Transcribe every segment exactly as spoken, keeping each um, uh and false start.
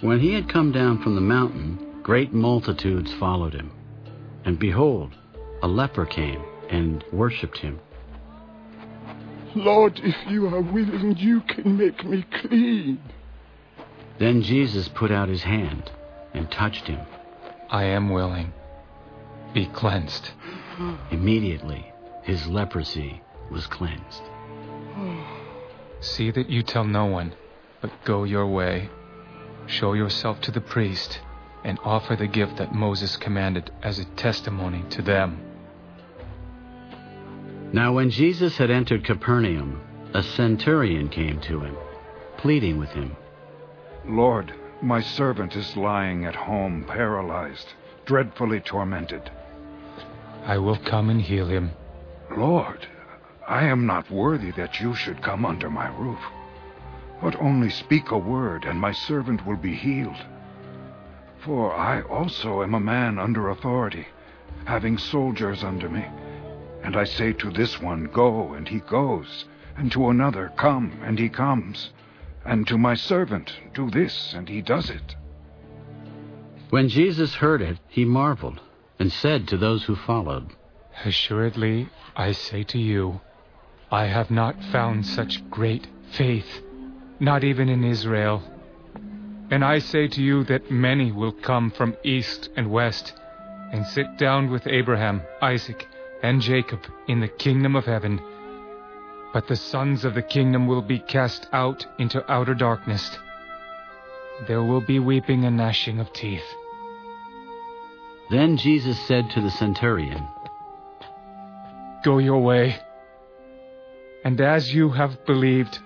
When he had come down from the mountain, great multitudes followed him. And behold, a leper came and worshipped him. Lord, if you are willing, you can make me clean. Then Jesus put out his hand and touched him. I am willing. Be cleansed. Immediately, his leprosy was cleansed. See that you tell no one, but go your way. Show yourself to the priest and offer the gift that Moses commanded as a testimony to them. Now when Jesus had entered Capernaum, a centurion came to him, pleading with him. Lord, my servant is lying at home paralyzed, dreadfully tormented. I will come and heal him. Lord, I am not worthy that you should come under my roof. But only speak a word, and my servant will be healed. For I also am a man under authority, having soldiers under me. And I say to this one, go, and he goes, and to another, come, and he comes, and to my servant, do this, and he does it. When Jesus heard it, he marveled, and said to those who followed, Assuredly, I say to you, I have not found such great faith, not even in Israel. And I say to you that many will come from east and west, and sit down with Abraham, Isaac, and Jacob in the kingdom of heaven. But the sons of the kingdom will be cast out into outer darkness. There will be weeping and gnashing of teeth. Then Jesus said to the centurion, Go your way, and as you have believed,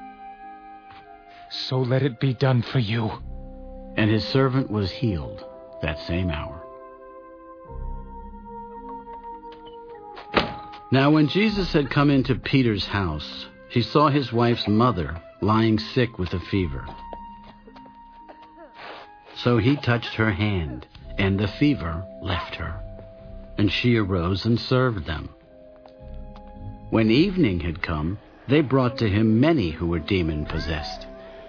so let it be done for you. And his servant was healed that same hour. Now when Jesus had come into Peter's house, he saw his wife's mother lying sick with a fever. So he touched her hand, and the fever left her, and she arose and served them. When evening had come, they brought to him many who were demon-possessed.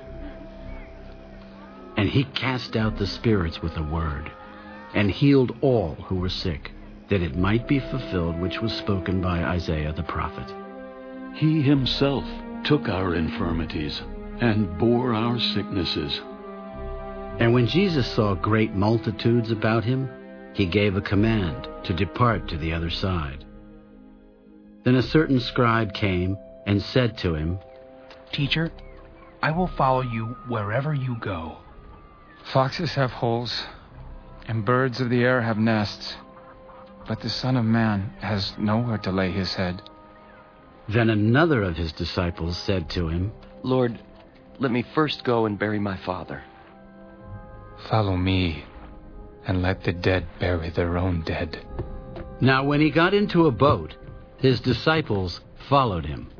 And he cast out the spirits with a word, and healed all who were sick, that it might be fulfilled which was spoken by Isaiah the prophet. He himself took our infirmities and bore our sicknesses. And when Jesus saw great multitudes about him, he gave a command to depart to the other side. Then a certain scribe came and said to him, Teacher, I will follow you wherever you go. Foxes have holes, and birds of the air have nests, but the Son of Man has nowhere to lay his head. Then another of his disciples said to him, Lord, let me first go and bury my father. Follow me, and let the dead bury their own dead. Now when he got into a boat, his disciples followed him.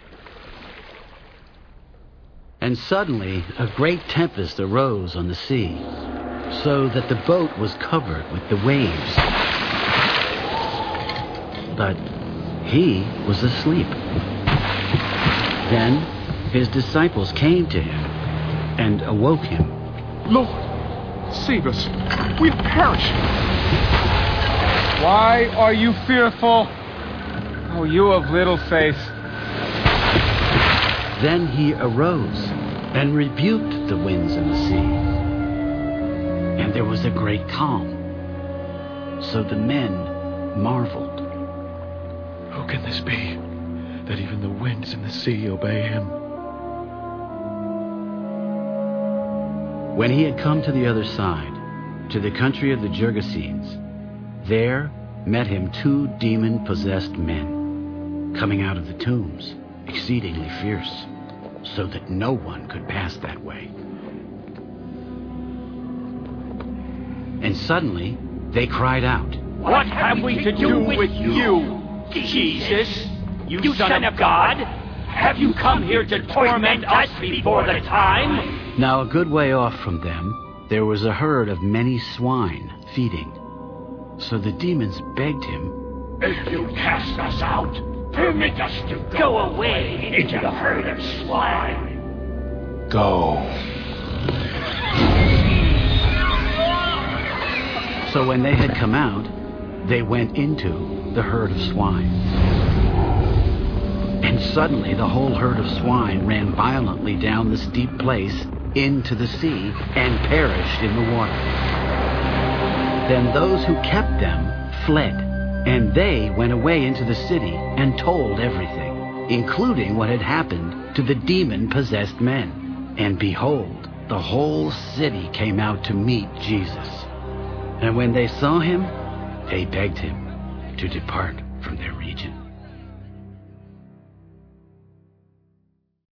And suddenly a great tempest arose on the sea, so that the boat was covered with the waves. But he was asleep. Then his disciples came to him and awoke him. Lord, save us. We'll perish. Why are you fearful, O you of little faith? Then he arose and rebuked the winds and the sea. And there was a great calm. So the men marveled. Who can this be, that even the winds and the sea obey him? When he had come to the other side, to the country of the Gergesenes, there met him two demon-possessed men, coming out of the tombs, exceedingly fierce, so that no one could pass that way. And suddenly they cried out, What have we to do with you, Jesus, you Son of God? Have you come here to torment us before the time? Now a good way off from them, there was a herd of many swine feeding. So the demons begged him, If you cast us out, permit us to go away into the herd of swine. Go. So when they had come out, they went into the herd of swine. And suddenly the whole herd of swine ran violently down the steep place into the sea and perished in the water. Then those who kept them fled, and they went away into the city and told everything, including what had happened to the demon-possessed men. And behold, the whole city came out to meet Jesus. And when they saw him, they begged him to depart from their region.